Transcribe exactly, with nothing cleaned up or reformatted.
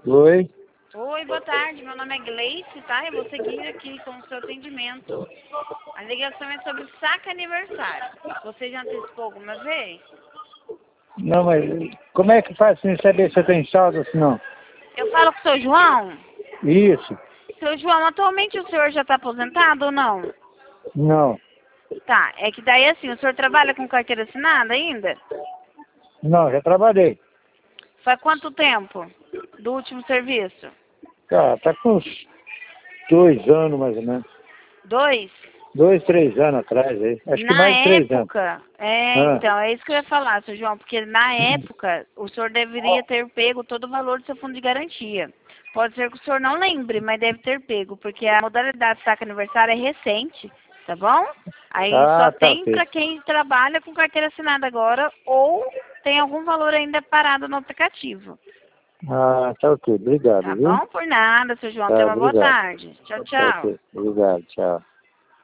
Oi? Oi, boa tarde. Meu nome é Gleice, tá? Eu vou seguir aqui com o seu atendimento. A ligação é sobre saque aniversário. Você já antecipou alguma vez? Não, mas como é que faz sem saber se eu tenho saldo ou se não? Eu falo com o seu João? Isso. Seu João, atualmente o senhor já está aposentado ou não? Não. Tá, é que daí assim, o senhor trabalha com carteira assinada ainda? Não, já trabalhei. Faz quanto tempo do último serviço? Tá, tá com uns dois anos mais ou menos. Dois? Dois, três anos atrás aí. Acho que Na mais de três anos. época, é, Ah. então, é isso que eu ia falar, seu João, porque na época o senhor deveria ter pego todo o valor do seu fundo de garantia. Pode ser que o senhor não lembre, mas deve ter pego, porque a modalidade de saque aniversário é recente, tá bom? Aí só Ah, tá tem ok. para quem trabalha com carteira assinada agora ou tem algum valor ainda parado no aplicativo. Ah, tá ok. Obrigado, Tá viu? bom? Por nada, seu João. Tenha Tá, uma boa obrigado. tarde. Tchau, Tá tchau. ok. Obrigado, tchau.